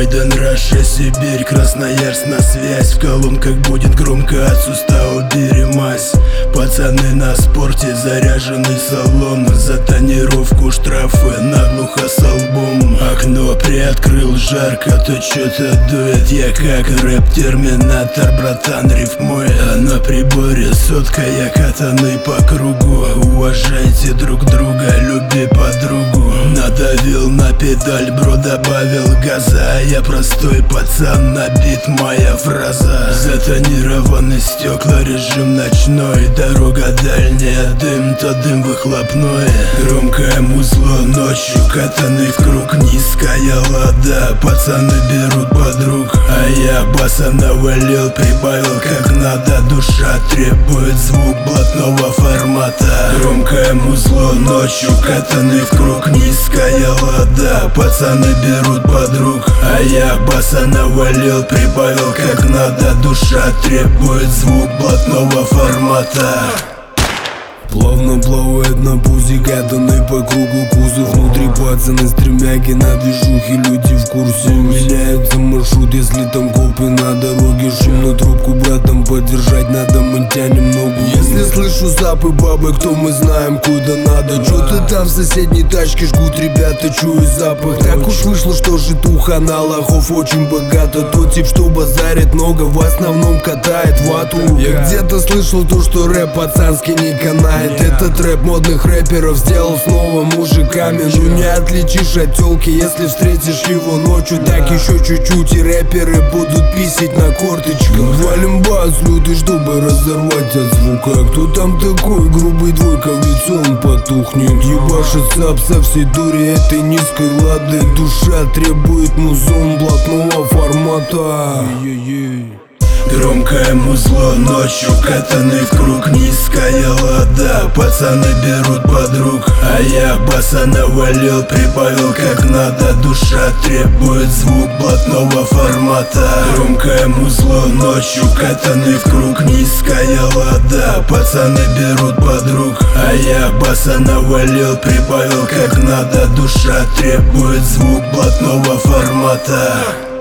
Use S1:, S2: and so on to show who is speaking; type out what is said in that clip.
S1: Майдан, Раша, Сибирь, Красноярск на связь. В колонках будет громко от сустава перемазь. Пацаны на спорте, заряженный салон. За тонировку штрафы наглухо со лбом. Окно приоткрыл, жарко, то чё-то дует. Я как рэп-терминатор, братан, рифмует. А на приборе сотка, я катанный по кругу. Уважайте друг друга, люби подругу. Надавил на педаль, бро, добавил газа. А я простой пацан, набит моя фраза. Затонированы стекла, режим ночной. Дорога дальняя, дым, то дым выхлопной. Громкое музло ночью, катанный в круг. Низкая лада, пацаны берут подруг. А я баса навалил, прибавил как надо. Душа требует звук блатного формата. Громкое музло ночью, катанный в круг. Низкая лада, пацаны берут подруг. А я баса навалил, прибавил как надо. Душа требует звук блатного формата.
S2: Плавно плавает на пузе, катанный по кругу кузов. Внутри пацаны стремяки, на движухе люди в курсе. Меняется маршрут, если там копы на дороге. Шумную трубку братом поддержать надо, мы тянем ногу. Если слышу запы бабы, кто мы знаем, куда надо. Чё-то там в соседней тачке жгут ребята, чую запах. Так уж вышло, что житуха на лохов очень богата. Тот тип, что базарит много, в основном катает вату. Я где-то слышал то, что рэп пацанский не канает. Этот рэп модных рэперов сделал снова мужиками. Ну не отличишь от тёлки, если встретишь его ночью. Так еще чуть-чуть и рэперы будут писать на корточках. Валим бас, лютый, чтобы разорвать от звука. Кто там такой грубый, двойка, ведь он потухнет. Ебашит сап со всей дури этой низкой лады. Душа требует музон блатного формата.
S1: Громкое музло ночью, катанный в круг. Низкая лада, пацаны берут подруг. А я баса навалил, прибавил как надо. Душа требует звук блатного формата. Громкое музло ночью, катанный в круг. Низкая лада, пацаны берут подруг. А я баса навалил, прибавил как надо. Душа требует звук блатного формата.